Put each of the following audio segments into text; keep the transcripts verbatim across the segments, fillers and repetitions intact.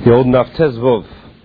Okay, old enough Tezvov.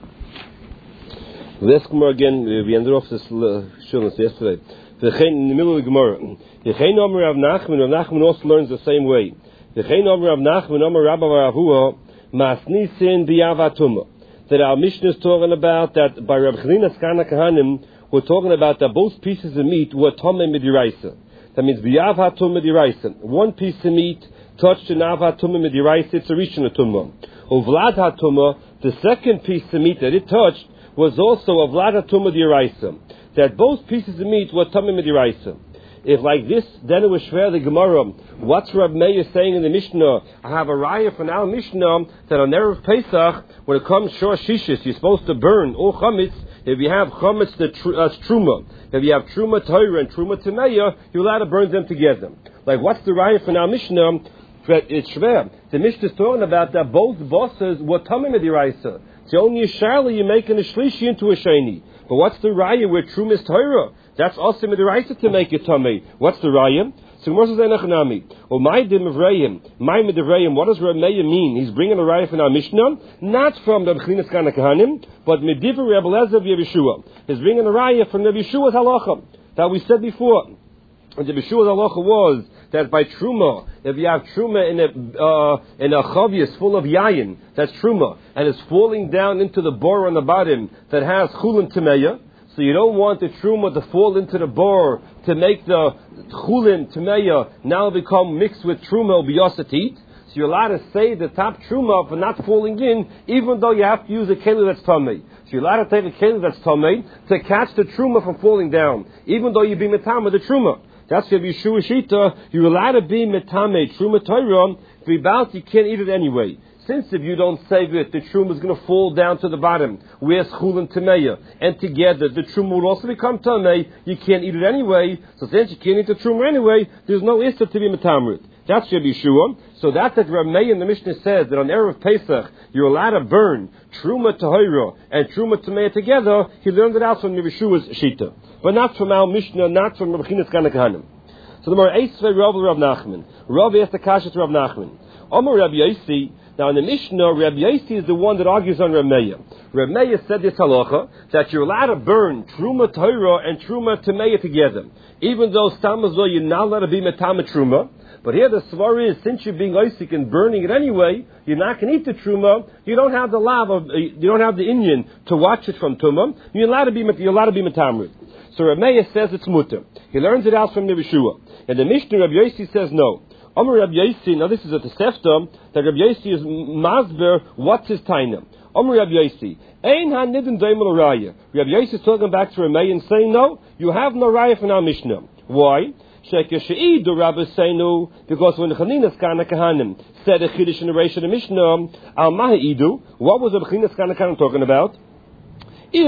Let's come again. We ended off this shulness yesterday. In the middle of the Gemara. Yechein Omer Rav Nachman. Rav Nachman also learns the same way. Yechein Omer Rav Nachman. Omer Rabba Varavua. Masnisin biyavatuma. That our Mishnah is talking about that by Rav Chanina Skana Kahanim, we're talking about that both pieces of meat were tomei midiraisa. That means biyavatuma midiraisa. One piece of meat touched an avatuma midiraisa. It's a rishon tumah. Uvlad hatuma, the second piece of meat that it touched was also a vlad hatuma d'iraisa. That both pieces of meat were tamim d'iraisa. If like this, then it was shver the Gemara. What's Rab Meir saying in the Mishnah? I have a raya from our Mishnah that on Erev Pesach, when it comes shor shishis, you're supposed to burn all chametz. If you have chametz, the tr- uh, truma. If you have truma Torah and truma tameya, you're allowed to burn them together. Like what's the raya from our Mishnah? It's shver. The Mishnah is talking about that both bosses were tamim d'iraisa. It's only a sharli you're making a shlishi into a sheni. But what's the raya where truma is Torah? That's also midiraisa to make it tamei. What's the raya? So Gemara says enachnami. Or my divrayim, my midivrayim. What does Reb Meir mean? He's bringing a raya from our Mishnah, not from the B'chinas Kana Kahanim, but midivr Reb Elazar v'Yeshua. He's bringing a raya from the Yeshua's halacha that we said before. And the Yeshua's halacha was that by truma, if you have truma in a uh, in a chavius full of yayin, that's truma, and it's falling down into the bor on the bottom that has chulin tameya. So you don't want the truma to fall into the bor to make the chulin tameya now become mixed with truma biyasatit. So you're allowed to say the top truma for not falling in, even though you have to use a keli that's tamei. So you're allowed to take a keli that's tamei to catch the truma from falling down, even though you be metama the truma. That's your Yeshua Shita. You're allowed to be metame truma Torah. If you bounce, you can't eat it anyway. Since if you don't save it, the truma is going to fall down to the bottom. Where's chulin tameya? And together, the truma will also become tamei. You can't eat it anyway. So since you can't eat the truma anyway, there's no issa to be metamerit. That's your Yeshua. So that's that Reb Meir in the Mishnah says that on Erev Pesach, you're allowed to burn truma tahira and truma tameya together. He learned it out from Yeshua's Shita. But not from our Mishnah, not from B'chinas Kana Kahanim. So the more Eisvei Rav Rav Nachman. Rav asked the kasha to Rav Nachman. Omer Rabbi Yosi. Now in the Mishnah, Rabbi Yosi is the one that argues on Reb Meir. Reb Meir said this halacha that you're allowed to burn truma Torah and truma tameya together, even though samazol you're not allowed to be metama truma. But here the svar is, since you're being oisik and burning it anyway, you're not going to eat the truma. You don't have the lav of, uh, you don't have the inyan to watch it from tumah. You're allowed to be you're allowed to be metamrit. So Reb Meir says it's mutter. He learns it out from the Yeshua. And the Mishnah Rabbi Yosi says no. Omer Rabbi Yosi, now this is a Tosefta, that Rabbi Yosi is masber, what's his taina? Omer Rabbi Yosi, ein ha-nidin doimel raya. Rabbi Yosi is talking back to Reb Meir and saying, no, you have no raya from our Mishnah. Why? Shekeshe'idu Rabbi Seinu, because when the Chanina Skana Kahanim said a Chiddush in the Reish of the Mishnah, al maha'idu, what was the Chanina Skana Kahanim talking about? That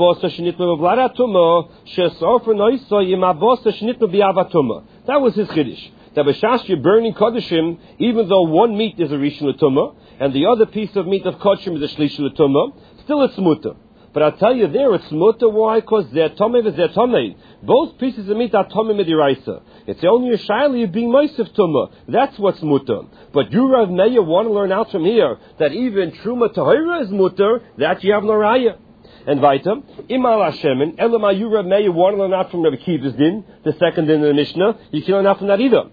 was his chiddush. That b'shas you're burning kodeshim, even though one meat is a rishon l'tumah and the other piece of meat of kodeshim is a shlish l'tumah, still it's muta. But I'll tell you there, it's muta. Why? Because they're tomei and they're tomei. Both pieces of meat are tomei midiraisa. It's only a shaili of being moisef tumah. That's what's muta. But you, Rav Meir, want to learn out from here that even truma tahira is muta. That you have no raya. And weiter, Imal Hashemin, Elama Yura Meir, one learn out from Rabbi Kiva's din, the second din in the Mishnah, you can learn out from that either.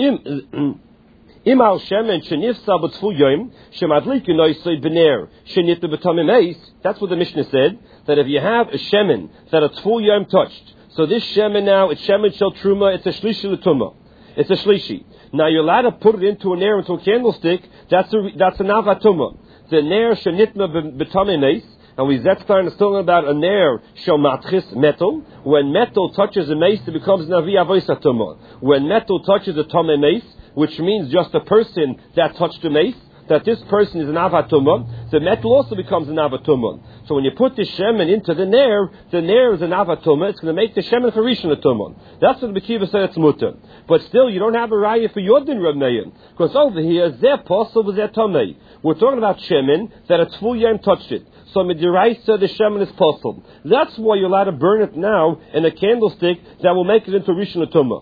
Imal Shemin, Shenif Sabatfu Yom, Shemadlik Unoisoi Bener, Shenit Betamim Eis, that's what the Mishnah said, that if you have a Shemin that a Tfu Yom touched, so this Shemin now, it's Shemin Shel Truma, it's a Shlishi L'Tumah. It's a Shlishi. Now you're allowed to put it into an air, into a candlestick, that's a, that's an Avatumah. The Ner Shenitma Betamim Eis, and we Zetzstein is talking about a ner shel matchis metal. When metal touches a mace, it becomes navi avoisa tumah. When metal touches a tome mace, which means just a person that touched the mace, that this person is an avatumah, the metal also becomes an avatumah. So when you put the shemen into the ner, the ner is an avatumah. It's going to make the shemen for rishon tumah. That's what the Bekiva said it's mutter. But still, you don't have a raya for Yodin Rav Meir, because over here, zeh posel was zeh tomei. We're talking about shemen that a tfu yom touched it. So midiraisa the shemen is possible. That's why you're allowed to burn it now in a candlestick that will make it into rishon tumah.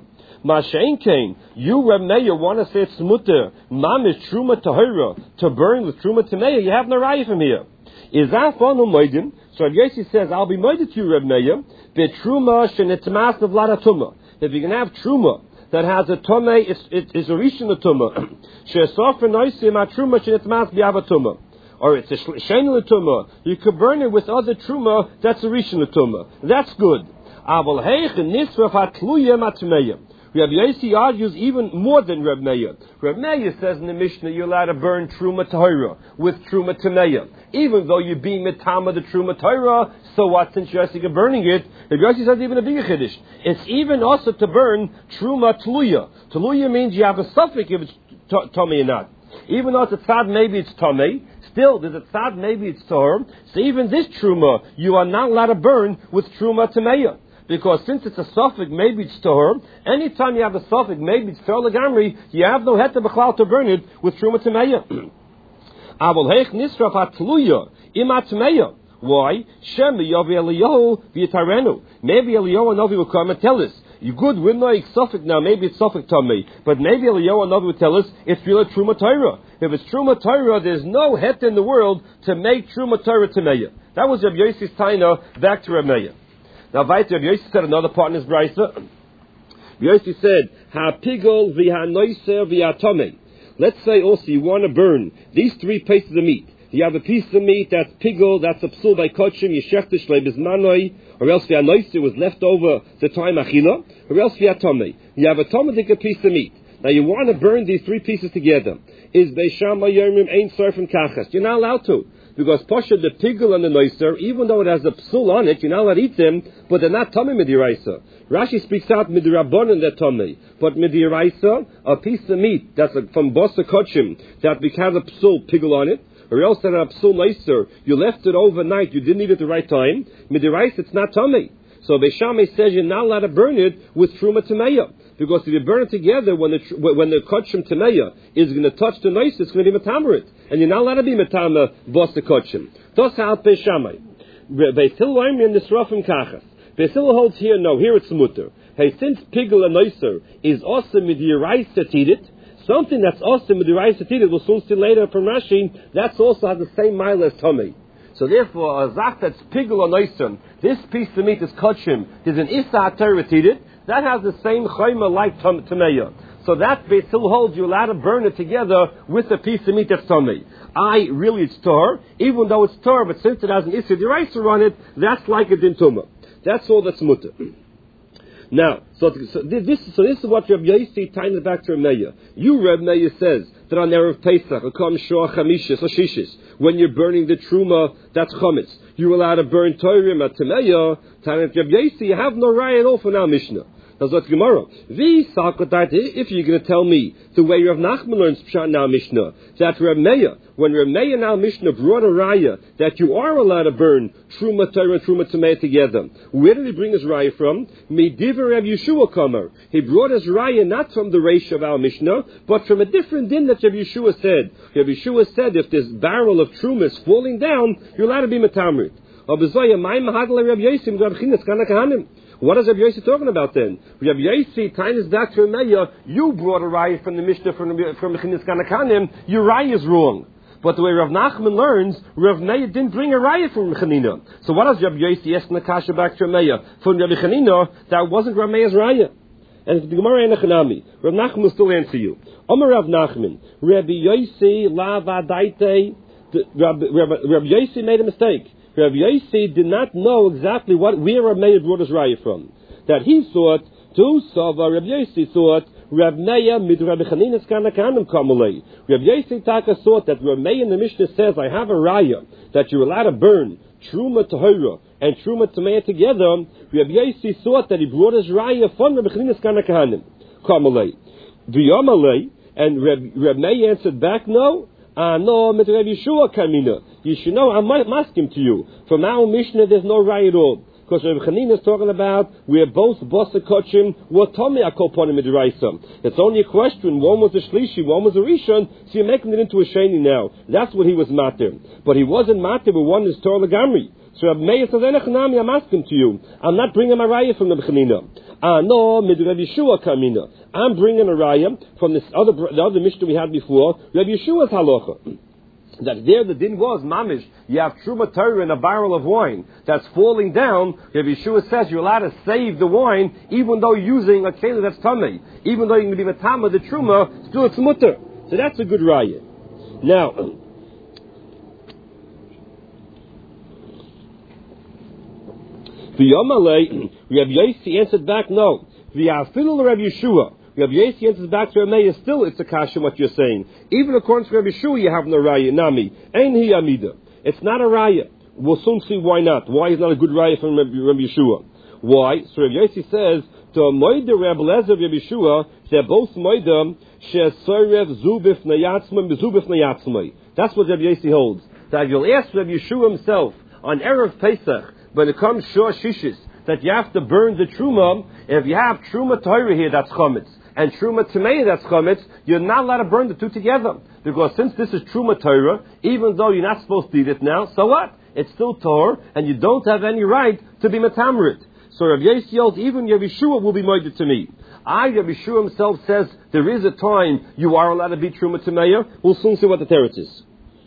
Mashain Kain, you Reb Meir want to say it's mutter, mamish truma tahira, to burn with truma tameya, you have no raya from here. Is that fun moedim? So Reb Yossi says, I'll be moeded to you, Reb Meir, the truma shenetmas of lada tumah. That you can have truma that has a tumah, it's, it, it's a rishon of tumah. She'esofer noisim a truma shenetmas bi'ava tumah. Or it's a shein tumah. You could burn it with other truma, that's a rishon tumah. That's good. Aval heich nisraf hatluya matmeya. Reb Yossi argues even more than Reb Meir. Reb Meir says in the Mishnah you're allowed to burn truma tahira with truma tameya. Even though you're being metama the truma tahira, so what since you're actually burning it? Reb Yossi says even a bigger chiddush. It's even also to burn truma tluya. Tluya means you have a suffix if it's tummy or not. Even though it's a tzad, maybe it's tummy. Still, there's a tzad, maybe it's tahor. So even this truma, you are not allowed to burn with truma tameya. Because since it's a suffix, maybe it's tahor. Anytime you have a suffix, maybe it's tahor legamri, you have no heta b'chlal to burn it with truma tameya. Avol heich nisraf hatluya ima tameya. Why? Shem yavi Eliyahu v'yitarenu. Maybe Eliyahu and Navi will come and tell us. You good, we're not suffix now. Maybe it's suffix tamei, but maybe Eliyahu and Navi will tell us it's really truma tahira. If it's truma tahira, there's no heta in the world to make truma tahira tameya. That was Reb Yossi's taina back to Reb Meir. Now, Vaiter, Reb Yossi said another part in his brisa. Reb Yossi said, "Ha-pigol v'ha-noiser v'ha-tomei." Let's say also you want to burn these three pieces of meat. You have a piece of meat that's pigol, that's a psul by kochim, yeshechtish leibizmanoi, or else v'ha-noiser was left over the time achila, or else v'ha-tomei. You have a tomadik piece of meat. Now you want to burn these three pieces together. Is beishama yomim ein sarfim kachas? You're not allowed to. Because Pasha, the pigul and the noiser, even though it has a psul on it, you're not allowed to eat them, but they're not tummy midiraisa. Rashi speaks out midirabon they're tummy. But midiraisa, a piece of meat that's a, from bosa kochim, that has a psul pigul on it, or else that a psul noiser, you left it overnight, you didn't eat it at the right time, midiraisa, it's not tummy. So Beishame says you're not allowed to burn it with truma tameya. Because if you burn it together, when the when the kochim tameya is going to touch the noiser, it's going to be metamerit. And you're not allowed to be metama bosa kochim. Tos ha'al Beishame. Beis Hillel oimrim nisrafim kachas. Beis Hillel holds here, no, here it's mutter. Hey, since pigul and noiser is also midiraisa tidit, something that's also midiraisa tidit, we'll soon see later from Rashi, that's also has the same mile as tummy. So therefore, a zach that's pigul or noiser, this piece of meat is kochim, there's an issa ha'terah tidit, that has the same chayma like tameya. So that Beis Hillel holds you allowed to burn it together with a piece of meat that's tummy. I really it's tor, even though it's tor, but since it has an issa deraisa on it, that's like a din tumah. That's all that's mutter. Now, so, so this so this is what Reb Yossi ties back to Reb Meir. You, Reb Meir, says that on Erev Pesach, or Kam Shor Chamishis or Shishis, when you're burning the truma, that's chametz. You're allowed to burn Torim at Tameya. Tanit Reb Yossi, you have no raya at all for now Mishnah. Now, so tomorrow, if you're going to tell me the way Rav Nachman learns Pshat now Mishnah, that Reb Meir, when Reb Meir now Mishnah brought a raya that you are allowed to burn Truma Torah and Truma Tamei together, where did he bring his raya from? Mediver Rav Yeshua Kamer. He brought his raya not from the ratio of our Mishnah, but from a different din that Rav Yeshua said. Rav Yeshua said if this barrel of Truma is falling down, you're allowed to be Matamrit. What is Rabbi Yossi talking about then? Rabbi Yossi, Tainis Doctor Meir, you brought a raya from the Mishnah from from Mechinas Ganakanim. Your raya is wrong. But the way Rav Nachman learns, Rav Meir didn't bring a raya from Chanina. So what does Rabbi Yossi ask Nakasha back to Meir? From Rabbi Chanina, that wasn't Rav Meir's raya. And the Gemara in Echanami, Rav Nachman will still answer you. Omer Rav Nachman, Rabbi Yossi la vadaite. Rabbi Yossi made a mistake. Rabbi Yossi did not know exactly what where Rabbi Meir brought his raya from. That he thought, to Sava, Rabbi Yossi thought, Rabbi Meir mid Rabbi Chanina's kanakanim kamalei. Rabbi Yossi Taka thought that Rabbi Meir in the Mishnah says, I have a raya that you're allowed to burn Truma Tahira and Truma Tamei together. Rabbi Yossi thought that he brought his raya from Rabbi Chanina's kanakanim kamalei. V'yamalei, and Rabbi Meir answered back, no. Ah, no, mit Rabbi Yeshua Kamina. You should know, I'm asking to you. From our Mishnah, there's no raya at all. Because Rabbi Chanina is talking about, we're both Bosa Kochim, what Tomei Akoponim Midiraisa. It's only a question, one was a Shlishi, one was a Rishon, so you're making it into a Sheni now. That's what he was matir. But he wasn't matir, but one is Torah Lagamri. So Rabbi Meir says, Enechanami, I'm asking to you. I'm not bringing a raya from the B'chanina. Ah, no, mid Rabbi Yeshua kamina. I'm bringing a raya from this other the other Mishnah we had before, Rabbi Yeshua's halacha. That there the din was, mamish, you have truma Torah in a barrel of wine that's falling down. Rabbi Yeshua says you're allowed to save the wine even though you're using a keli that's tamei. Even though you're going to be matama the truma, still it's mutter. So that's a good raya. Now, the Yamalei, Rabbi Yossi answered back, no. The Afilu Rabbi Yeshua. Rabbi Yossi answers back to Rabbi Meir, still it's a kasha what you're saying. Even according to Rabbi Yeshua, you have no raya, nami. Ein hi amida. It's not a raya. We'll soon see why not. Why is not a good raya from Rabbi, Rabbi Yeshua? Why? So Rabbi Yossi says, to Moida Rabbi Lezer Rabbi Yeshua, they're both Moida, she'esorev zubif nayatzmai, zubif nayatzmai. That's what Rabbi Yossi holds. That you'll ask Rabbi Yeshua himself, on Erev Pesach, when it comes Shor Shishis, that you have to burn the Truma. If you have Truma Torah here, that's Chometz, and Truma Tamei, that's Chometz, you're not allowed to burn the two together. Because since this is Truma Torah, even though you're not supposed to eat it now, so what? It's still Torah, and you don't have any right to be Metamerit. So Rav Yossi yelled, even Rav Yeshua will be moided to me. I, Rav Yeshua himself says, there is a time you are allowed to be Truma Tamei. We'll soon see what the teretz is.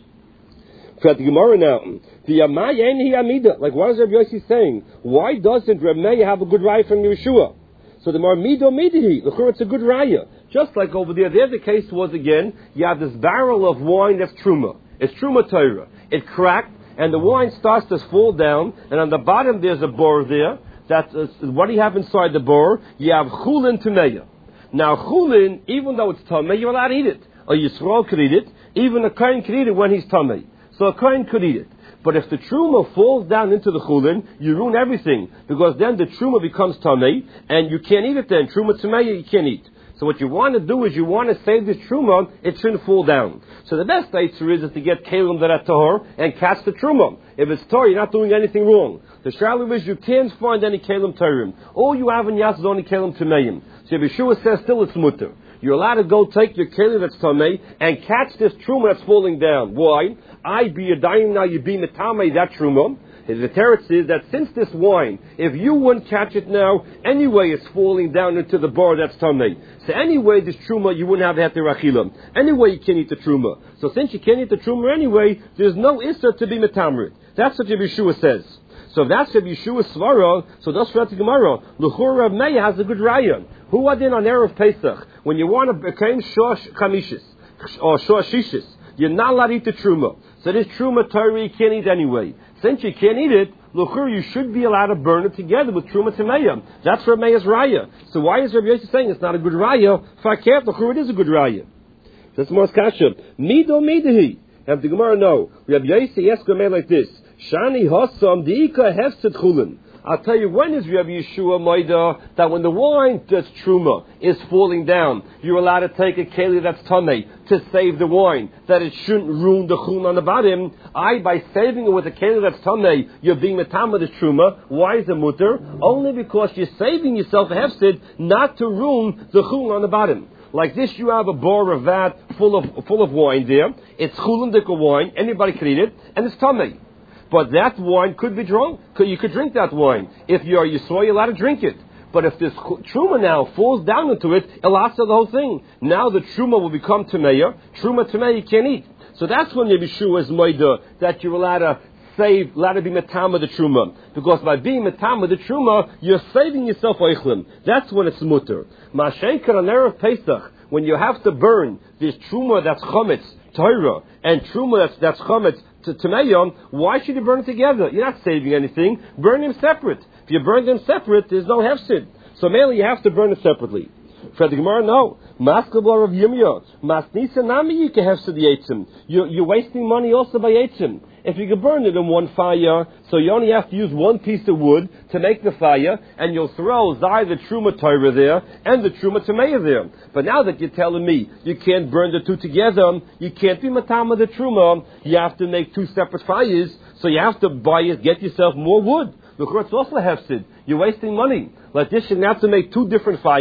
For the Gemara now, the Amaya and the Amida, like what is Rabbi Yossi saying? Why doesn't Rabbi Meir have a good raya from Yeshua? So the Marmido Midihi, the it's a good raya. Just like over there, there the case was again, you have this barrel of wine that's Truma. It's Truma Torah. It cracked, and the wine starts to fall down, and on the bottom there's a bor there. That's uh, what do you have inside the bor? You have Chulin Tameya. Now Chulin, even though it's Tamei, you're allowed to eat it. Or Yisrael could eat it. Even a Kohen could eat it when he's Tamei. So a Kohen could eat it. But if the Truma falls down into the Chulin, you ruin everything. Because then the Truma becomes Tamei, and you can't eat it then. Truma Tamei, you can't eat. So what you want to do is you want to save this Truma, it shouldn't fall down. So the best answer is, is to get Kalim that are Tahor and catch the Truma. If it's Tahor, you're not doing anything wrong. The Shalom is you can't find any Kalim Tarim. All you have in Yas is only Kalim Tameim. So if Yeshua says still it's mutter. You're allowed to go take your Kalim that's Tamei and catch this Truma that's falling down. Why? I be a daim now, you be Metamei, that Truma. The teretz is that since this wine, if you wouldn't catch it now, anyway it's falling down into the bar that's Tamei. So anyway, this Truma, you wouldn't have had the Rachilam. Anyway, you can't eat the Truma. So since you can't eat the Truma anyway, there's no Issa to be Metamrit. That's what Yeshua says. So if that's Yeshua's Svara, so that's what the Gemara. L'chur Rav Meir has a good raya. Who are then on Erev Pesach? When you want to become Shosh Chamishis, or Shosh Shishis, you're not allowed to eat the Truma. So this Truma Torah you can't eat anyway. Since you can't eat it, L'chur, you should be allowed to burn it together with Truma Tameya. That's Rav Meir's raya. So why is Rav Yossi saying it's not a good raya? Fakert, L'chur, it is a good raya. That's more kasha. Mido midahi. Have the Gemara know. Rav Yossi asks Rav Meir like this. Shani Hossam Diika Hefset Chulin. I'll tell you when is Rabbi Yeshua Maida that when the wine that's Truma is falling down, you're allowed to take a keli that's Tamei to save the wine, that it shouldn't ruin the Chulin on the bottom. I, by saving it with a keli that's Tamei, you're being Metama the Truma. Why is it mutter? Only because you're saving yourself a Hefset not to ruin the Chulin on the bottom. Like this, you have a bar of vat full of full of wine there. It's Chulin Dika wine, anybody can eat it, and it's Tamei. But that wine could be drunk. You could drink that wine. If you're Yisrael, you're allowed to drink it. But if this Truma now falls down into it, it'll answer the whole thing. Now the Truma will become Tameya. Truma Tameya you can't eat. So that's when Yeshua is Maida, that you're allowed to save, allowed to be Metama the Truma. Because by being Metama the Truma, you're saving yourself Eichlim. That's when it's mutter. Ma'ashenker on Erev Pesach, when you have to burn this Truma that's Chometz, Torah, and Truma that's, that's Chometz, to Tameyon, why should you burn it together? You're not saving anything. Burn them separate. If you burn them separate, there's no hefsid. So mainly you have to burn it separately. For the Gemara, no. Maskablar of Yimya. Masnisa nami you can hefsid the Eitzim. You're wasting money also by Eitzim. If you can burn it in one fire, so you only have to use one piece of wood to make the fire, and you'll throw Zai the Truma Torah there, and the Truma Tameya there. But now that you're telling me you can't burn the two together, you can't be Matama the Truma, you have to make two separate fires, so you have to buy it, get yourself more wood. Look, it's also hefsid. You're wasting money. Like this, you have to make two different fires.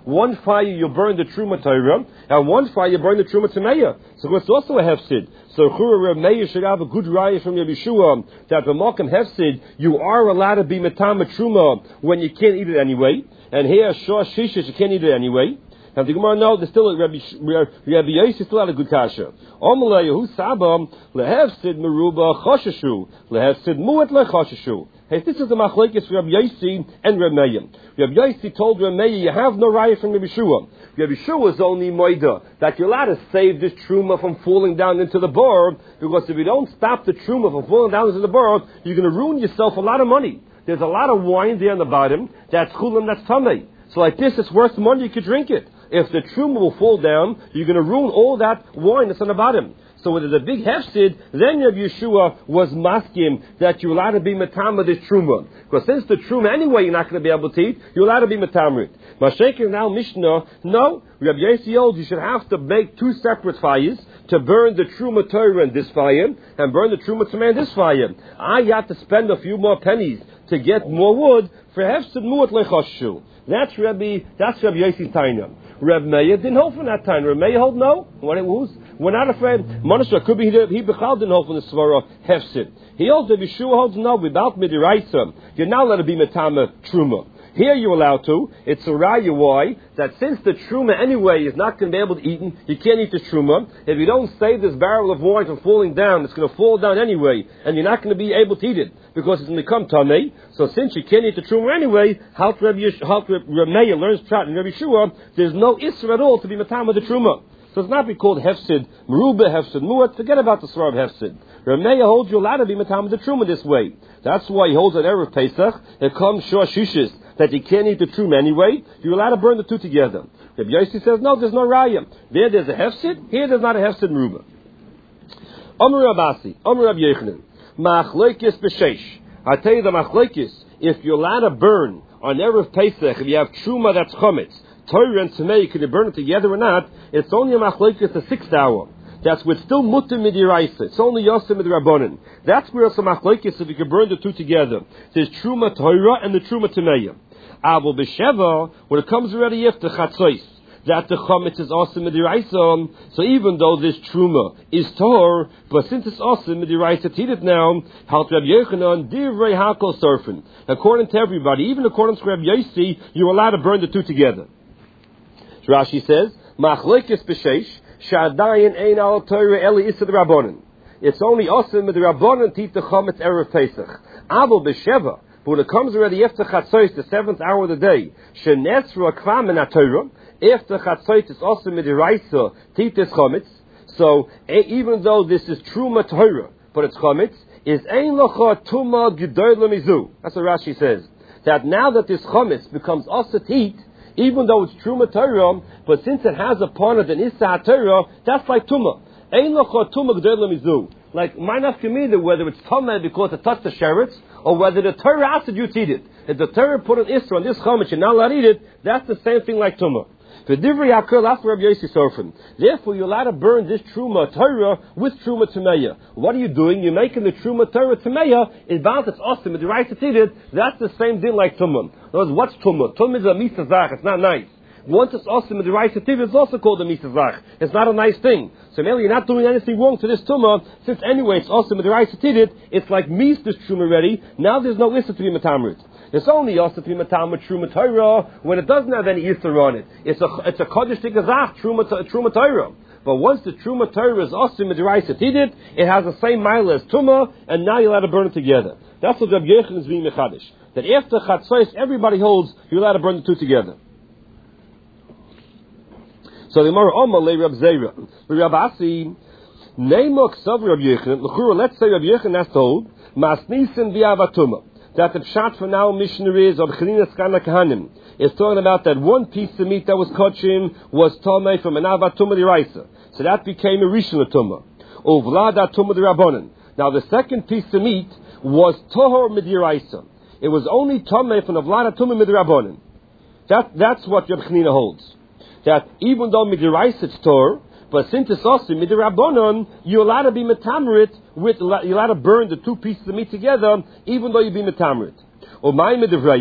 one fire you burn the Truma Torah, and one fire you burn the Truma Tameya. So it's also a hefsid. So Chura Reb Meir should have a good raya from Rabbi Yeshua that the Malkam hefsid, you are allowed to be Matama Truma when you can't eat it anyway. And here, Shah Shisha, you can't eat it anyway. And the Gemara knows there's still a Rabbi Rabbi Yossi still had a good kasha. Omalei Yehu Sabam lehefsid meruba chashashu lehefsid muat lechashashu. Hey, this is the machlekes Rabbi Yossi and Rabbi Meir. Rabbi Yossi told Rabbi Meir, you have no raya from Rabbi Yeshua. Rabbi Yeshua is only moida that you're allowed to save this truma from falling down into the bar, because if you don't stop the truma from falling down into the bar, you're going to ruin yourself a lot of money. There's a lot of wine there on the bottom. That's chulam, that's tamei. So like this, it's worth money. You could drink it. If the truma will fall down, you're going to ruin all that wine that's on the bottom. So when there's a big hefsid, then Rabbi Yeshua was maskim that you're allowed to be matama this truma. Because since the truma anyway you're not going to be able to eat, you're allowed to be matamrit. Mashayker now Mishnah, no, Rabbi Yossi holds you should have to make two separate fires to burn the truma Torah in this fire and burn the truma Tamei in this fire. I have to spend a few more pennies to get more wood for hefsid muat lechashu. That's Rabbi, that's Rabbi Yossi's taina. Reb Meir didn't hold from that time. Reb Meir hold no. What it was? We're not afraid. Manusha could be he he bechal didn't hold from the svara hefsid. He holds that Yeshua holds no without midiraisa. You're not allowed to be metama truma. Here you're allowed to. It's a raya why that since the truma anyway is not going to be able to eat, you can't eat the truma. If you don't save this barrel of wine from falling down, it's going to fall down anyway, and you're not going to be able to eat it because it's going to become tamei. So since you can't eat the truma anyway, how Rabbi Meir learns pshat and Rabbi Yeshua, there's no isra at all to be matama the truma. So it's not be called hefsid meruba, hefsid muat. Forget about the svar of hefsid. Rabbi Meir holds you allowed to be matama the truma this way. That's why he holds an erev Pesach. It comes shor shishis that you can't eat the truma anyway. You're allowed to burn the two together. Rabbi Yossi says no, there's no raya. There, there's a hefsid. Here, there's not a hefsid meruba. Amar Rabasi, Amar Rabbi Yochanan, machlekes b'sheish. I tell you the machlekes. If you're allowed to burn on erev Pesach, if you have truma that's chametz, Torah and Tamei, can you burn it together or not? It's only a machlekes the sixth hour. That's with still mutter midiraisa. It's only yosim midrabanan. That's where it's a machlekes if you can burn the two together. There's truma Torah and the truma Tamei. Avol b'sheva, when it comes already after chatzos, that the chametz is awesome midiraisa. So even though this truma is tor, but since it's awesome midiraisa to eat it now, halt Rabbi Yochanan divrei hakol surfin. According to everybody, even according to Rabbi Yossi, you're allowed to burn the two together. Rashi says, machlekes b'sheish, shadayin ein al Torah eli isad rabbanon. It's only awesome with the rabbanon to eat the chametz erev Pesach. Avol b'sheva, but when it comes already after chatzos, the seventh hour of the day, shenetzra kvam in Torah, after chatzos is awesome with the raisa to eat this chametz. So even though this is truma Torah, but it's chametz, is ein locha tuma gedol lemizu. That's what Rashi says. That now that this chametz becomes also to eat, even though it's truma Torah, but since it has upon it an issa Torah, that's like tuma. Ein locha tuma gedol lemizu. Like my nafkamina, whether it's tameh because it touched the sheretz, or whether the Torah asked you to eat it. If the Torah put an issa on this chametz, you're not allowed to eat it. That's the same thing like tuma. Therefore, you're allowed to burn this truma Torah with truma Tameya. What are you doing? You're making the truma Torah Tameya. It's bound, it's awesome. It's right to eat it. That's the same thing like tumah. In other words, what's tumah? Tumah is a misazach. It's not nice. Once it's awesome, the right to eat it, it's also called a misazach. It's not a nice thing. So really, you're not doing anything wrong to this tumah. Since anyway, it's awesome, the right to eat it. It's like mis this truma already. Now there's no issa to be matamrit. It's only also to be matam truma Torah when it doesn't have any issa on it. It's a it's a kodesh tikazach truma truma Torah. But once the truma Torah is also midiraisa tidit, it has the same mile as tuma, and now you're allowed to burn it together. That's what Rabbi Yochanan is being mechadish. That after chatzos, everybody holds you're allowed to burn the two together. So the Gemara Omar le Rab Zera, Rab Asi, Neimok Sav Rabbi Yochanan. L'chura, let's say Rabbi Yochanan has told Masnisen v'avatuma. That the pshat for now missionaries of Chalinas Kana Kahanim is talking about that one piece of meat that was kachim was tomei from an avatuma diraisa. So that became a rishon tumah. Uvlada tumah dirabonin. Now the second piece of meat was tohor midiraisa. It was only tomei from avlada tumah midirabonin. That that's what Reb Chanina holds. That even though midiraisa it's tor, but since it's also midirabonon, you're allowed to be metamrit with, you're allowed to burn the two pieces of meat together, even though you be metamrit. Or my midivrayim,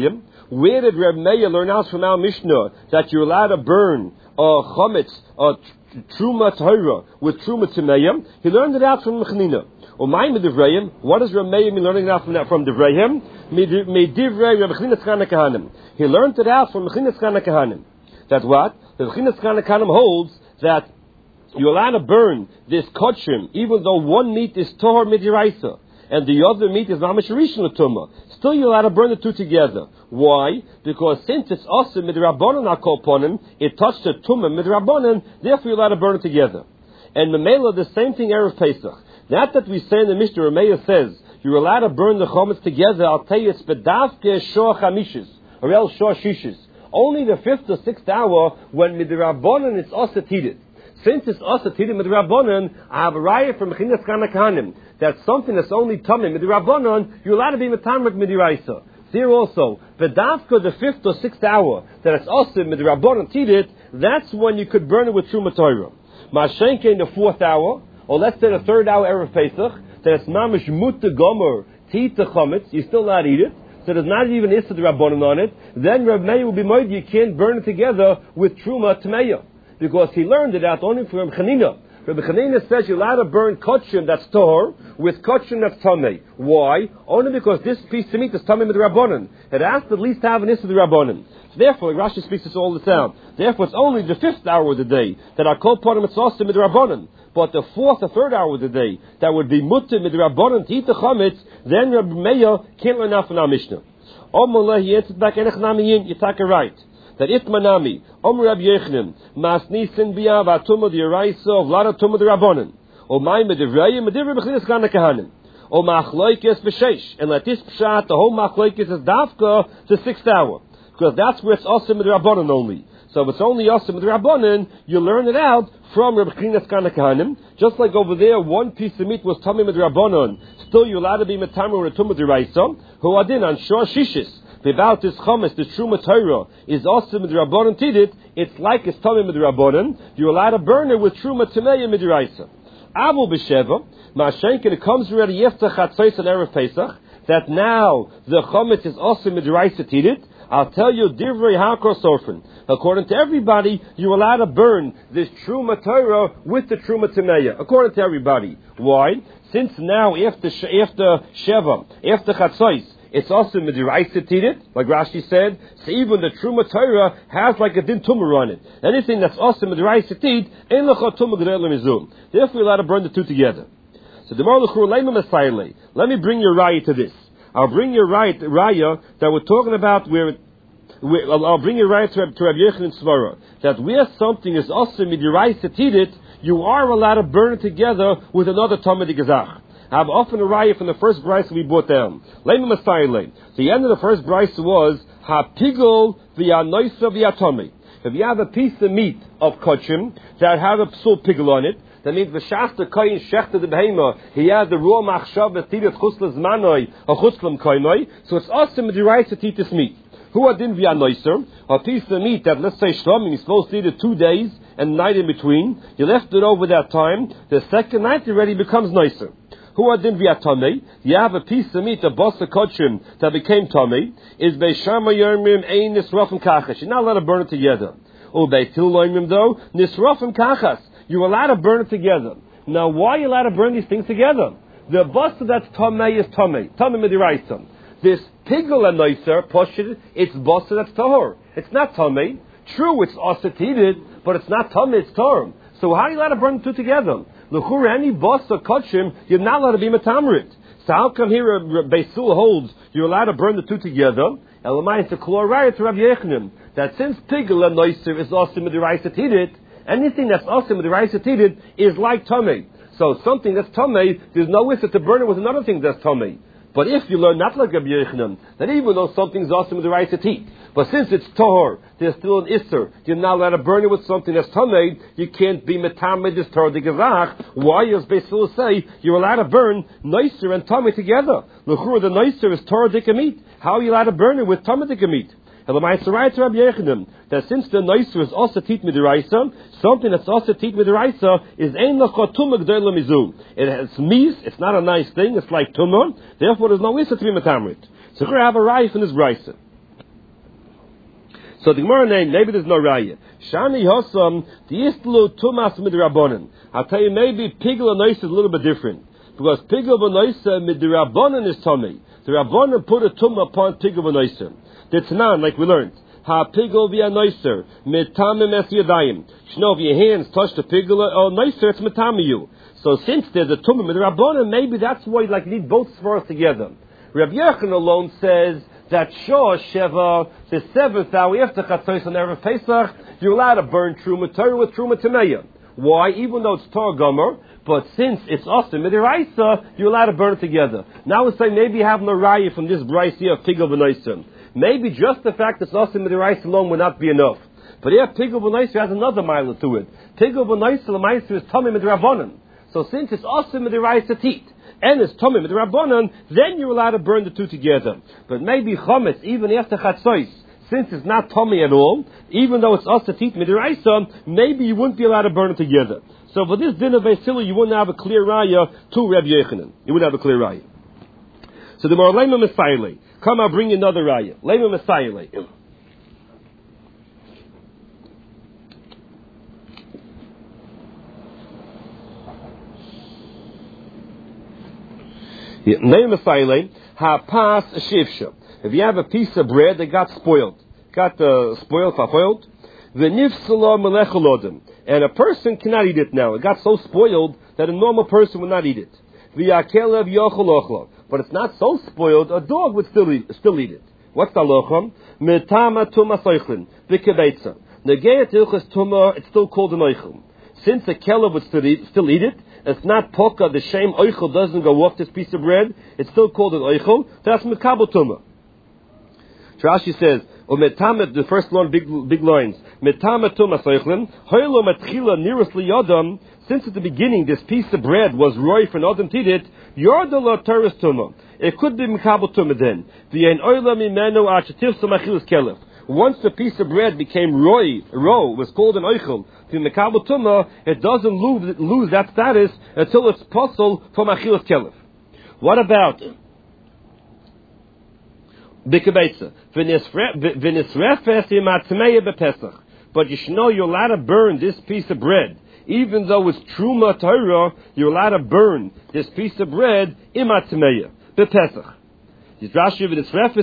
Where did Reb Meir learn out from our Mishnah that you're allowed to burn uh, chametz, uh, truma Torah with truma Tameya? He learned it out from Mechanina. Or my Midivrayim, what is Reb Meir learning it out from that? From Divrayim? Midivrei Reb Mechina Tzchana Kahanim. He learned it out from Mechina Tzchana Kahanim. That what? The Mechina Tzchana Kahanim holds that you're allowed to burn this kotchim, even though one meat is tohor midiraisa and the other meat is mamish rishon l'tumah. Still, you're allowed to burn the two together. Why? Because since it's also midrabanan akol ponim, it touched the tumah midrabanan. Therefore, you're allowed to burn it together. And memela, the same thing erev Pesach. Not that we say in the Mishnah, Rameya says you're allowed to burn the chametz together. I'll tell you, it's bedavke shor chamishis or el shor shishis. Only the fifth or sixth hour when midrabanan it's also heated. Since it's also tidid midrabanan, I have a raya from Mechina Tzchana Kahanim that something that's only tamim midrabanan, you're allowed to be metamrik midiraisa. Here also, v'davka the fifth or sixth hour that it's also midrabanan tidid, that's when you could burn it with truma Torah. Mashenke in the fourth hour, or let's say the third hour erev Pesach, that it's mamish mutta gomer to eat the chametz, you still allowed to eat it. So there's not even issa the rabbanon on it. Then Reb Meir will be moed, you can't burn it together with truma Tameya. Because he learned it out only from Chanina. Rabbi Chanina says you're allowed to burn kotchim that's tohor with kotchim that's tamei. Why? Only because this piece of meat is tamei midrabanan. It has to at least have an issa midrabanan. So therefore, Rashi speaks this all the time. Therefore, it's only the fifth hour of the day that are called ponim mitzvah midrabanan. But the fourth or third hour of the day that would be mutter midrabanan to eat the chametz, then Rabbi Meir can't learn out from our Mishnah. Omallah, he answered back, Enech namiyin, you take it right. That itmanami, Om Rab Yechanan, Masnisin Bia Vatuma the Eraisa of Lada Tuma the Rabbonin, O my Medivraya, Medivra Bechinas Kana Kahanim, O Machloikes Beshesh, and let this Pshat, the whole Machloikes is Dafka, the sixth hour, because that's where it's Asim the Rabbonin only. So if it's only Asim the Rabbonin, you learn it out from Reb Bechinas Kana Kahanim, just like over there, one piece of meat was Tamim the Rabbonin, still you're allowed to be Metamim or Tuma the Eraisa, who adin on Shor Shishis. About this chametz, the truma Torah is also midrabanan tidit. It's like it's tamim midrabanan. You're allowed to burn it with truma tameya midraisa. Abu b'sheva ma'ashenkin. It comes already yeftach chatzos and erev Pesach that now the chametz is also midraisa tidit. I'll tell you divrei hakor sorfen. According to everybody, you're allowed to burn this truma Torah with the truma tameya. According to everybody, why? Since now after after sheva after chatzos, it's also midiraisa tidit, like Rashi said. So even the truma Torah has like a din tumah on it. Anything that's also midiraisa tidit, ein lecha tumah gedel lemizum. Therefore, you're allowed to burn the two together. So the Gemara l'chur leima mesayle. Let me bring your raya to this. I'll bring your raya, raya that we're talking about where. where I'll bring your raya to Reb Yechanan Svara that where something is also midiraisa tidit, you are allowed to burn it together with another tamid gezach. I have often a raya from the first brisa we brought down. Leima Masayile. The end of the first brisa was hapigol v'yanoisa v'yatomi. If you have a piece of meat of kotchim that have a psul pigel on it, that means the shasta kain shechta de behema. He has the raw machshav v'tidat chuslas manoi or chuslam kainoi. So it's awesome to rise to eat this meat. Who adin v'yanoiser? A piece of meat that let's say shlomim is supposed to eat it two days and night in between. You left it over that time. The second night already becomes nicer. Who adin v'yatamei? You have a piece of meat, a bossa kotchim that became tamei. Is beishama yermim ein nisrafim kachas. You're not allowed to burn it together. Oh, beitil loimim though nisrafim kachas. You're allowed to burn it together. Now, why are you allowed to burn these things together? The bossa that's tamei is tamei. Tamei midiraisa. This pigel and noiser poshid, it's bossa that's tahor. It's not tamei. True, it's osatidid, but it's not tamei. It's tahor. So how are you allowed to burn the two together? L'chur, any boss or kotchim, you're not allowed to be metamerit. So how come here Beisul holds you're allowed to burn the two together? Elamai, it's a kloraya to Rav Yechanan that since pigel and noiser is also midiraisa tidit, anything that's also midiraisa tidit is like tamei. So something that's tamei, there's no issa to burn it with another thing that's tamei. But if you learn not like Rabbi Yechanan, that even though something's awesome with the right to eat, but since it's tahor, there's still an isser. You're not allowed to burn it with something that's tamei. You can't be metamed this torah de gezach. Why does Beisul say you're allowed to burn noiser and tamei together? L'chur, the noiser is torah de meat. How are you allowed to burn it with tamei de meat? That since the noiser is also tit midiraisa, something that's also tit midiraisa is ein l'cha tumah g'dei l'mizu. It has mis, it's not a nice thing, it's like tumah, therefore there's no issa to be metamrit. So here I have a raya from this brisa. So the Gemara name, maybe there's no raya. Shani Hosam, the Istlu Tumas Midrabanan. I'll tell you, maybe Pigel and Noisa is a little bit different. Because Pigel and Noisa Midrabanan is Tomei. The Rabbanan put a Tumah upon Pigel and Noisa. The Tanan, like we learned. Ha Pigel via Noiser. Mitamim es Yadayim. Shno, if your hands touch the Pigel or Noiser, it's Mitamiyu. So since there's a Tumah Midrabanan, maybe that's why you like need both svaras together. Rabbi Yechon alone says that Shor Sheva, the seventh hour after Chatzos on Erev Pesach, you're allowed to burn Truma Torah with Truma Tameya. Why? Even though it's Torah Gomer, but since it's Osir Midiraisa, you're allowed to burn it together. Now we're saying maybe you have no raya from this Bryce here of Pigel B'Noisim. Maybe just the fact that it's Osir Midiraisa alone would not be enough. But yeah, Pigel B'Noisim has another mile to it. Pigel B'Noisim L'Maisim is Tomim Midrabanan. So since it's Osir Midiraisa Tit, and it's Tomim with the Rabbanon, then you're allowed to burn the two together. But maybe Chometz, even after Chatzos, since it's not Tommy at all, even though it's Osatit Midiraisa, maybe you wouldn't be allowed to burn it together. So for this din of Beisila, you wouldn't have a clear raya to Rabbi Yechanan. You wouldn't have a clear raya. So the more Lema Messiah, come I'll bring you another raya. Lema Messiah. If you have a piece of bread that got spoiled, got uh, spoiled, spoiled, and a person cannot eat it now. It got so spoiled that a normal person would not eat it. But it's not so spoiled, a dog would still eat, still eat it. What's the lochem? It's still called an oichel. Since a kelev would still eat, still eat it, it's not poka, the shame oichel doesn't go off this piece of bread, it's still called an oichel, that's mikabel tumah. Rashi says, Umetamet, the first one, big big lines, Metamet tumah soichlin, hoilo metchila nearest liyadam, since at the beginning this piece of bread was roy for an adam tidit, yordala teres tumah. It could be mikabel tumah then. V'yein oila mimeno achativ samachilus kelef. Once the piece of bread became roy, row, was called an oichel, to mekabel tumah, it doesn't lose, lose that status until it's puzzle from achilas kelef. What about bikabetza? V'nisrefes imatmeya bepesach. But you should know you're allowed to burn this piece of bread. Even though it's truma Torah, you're allowed to burn this piece of bread imatmeya bepesach. Even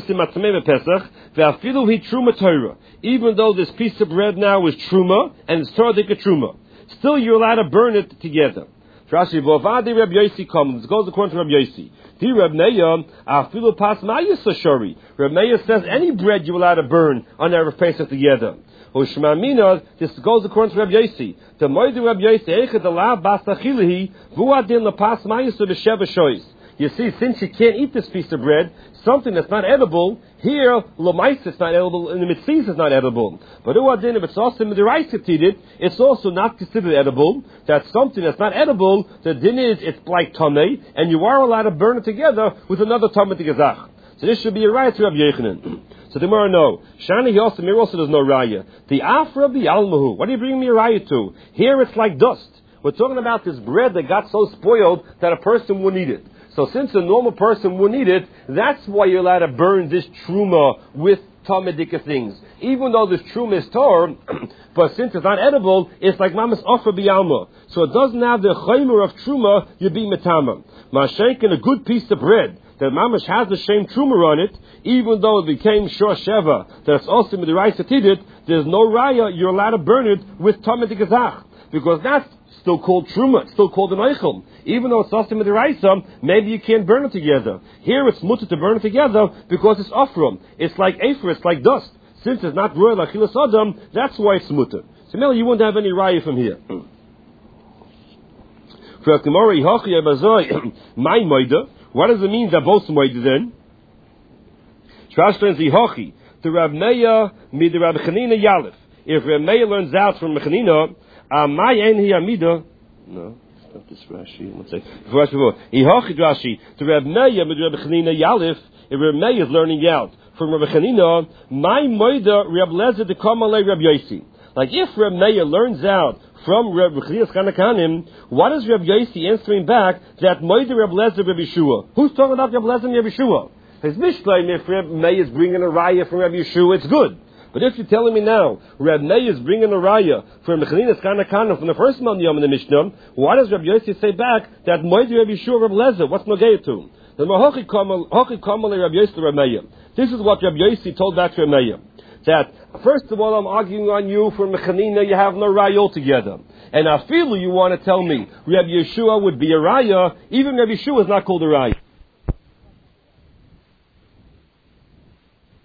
though this piece of bread now is truma and it's Torah truma, still you're allowed to burn it together. Rashi Vovadi Reb Yosi comes. It goes according to Reb Yosi. Di Reb Meir afilu pas mayis ashori. Reb Meir says any bread you're allowed to burn on Erev Pesach together. Ushma Mina, this goes according to Reb Yosi. The Moed Reb Yosi echet alav bas achilihi vuadin lepas mayis b'sheva shoyis. You see, since you can't eat this piece of bread, something that's not edible, here, lomais is not edible, and the mitzvahs is not edible. But if it's also midiraisa eat it's also not considered edible. That's something that's not edible. The din is, it's like tamei, and you are allowed to burn it together with another tamei tegazach. So this should be a raya to Rabbi Yechanan. So the Gemara no. Shani Yosem, here also there's no raya. The afra of the almahu. What are you bringing me a raya to? Here it's like dust. We're talking about this bread that got so spoiled that a person wouldn't eat it. So since a normal person wouldn't eat it, that's why you're allowed to burn this truma with tamedika things. Even though this truma is tor, but since it's not edible, it's like mamas offer biyalma. So it doesn't have the chaymer of truma, you be metama. Mashenk in a good piece of bread that mamash has the same truma on it, even though it became shor sheva, that's also with the rice tidit, there's no raya, you're allowed to burn it with tamedika zach. Because that's still called truma, it's still called an eichel. Even though it's also with the raisa, maybe you can't burn it together. Here it's mutter to burn it together because it's offram. It's like afer, it's like dust. Since it's not royal achilas adam, that's why it's mutter. So Mel, you won't have any raya from here. What does it mean that both moida then? Trashlan the Rav Meir mid Rav Chanina Yalef. If Rav Meir learns out from Chanina, my enhi amida. No. Not this Rashi. One second. Before Rashi, Rashi, the Reb Meir with Reb Chanina Yalif, if Reb Meir is learning out from Reb Chanina, my moida Reb Lezer to come alei Reb Yosi. Like if Reb Meir learns out from Reb Chlias Kanakanim, what is Reb Yosi answering back that moida Reb Lezer Reb Yeshua? Who's talking about Reb Lezer and Reb Yeshua? His Mishlaim, if Reb Meir is bringing a raya from Reb Yeshua, it's good. But if you're telling me now, Reb Meir is bringing a raya for Mechaninas Kana Kana from the first man Yom in the Mishnah, why does Reb Yossi say back that Moedi Reb Yeshua Reb Lezer? What's Nogei to him? The Mahochi Kamal Reb Yossi Reb Meir. This is what Reb Yossi told back to Reb Meir. That, first of all, I'm arguing on you for Mechanina, you have no raya altogether. And Afilu, you want to tell me, Reb Yeshua would be a raya, even Reb Yeshua is not called a raya.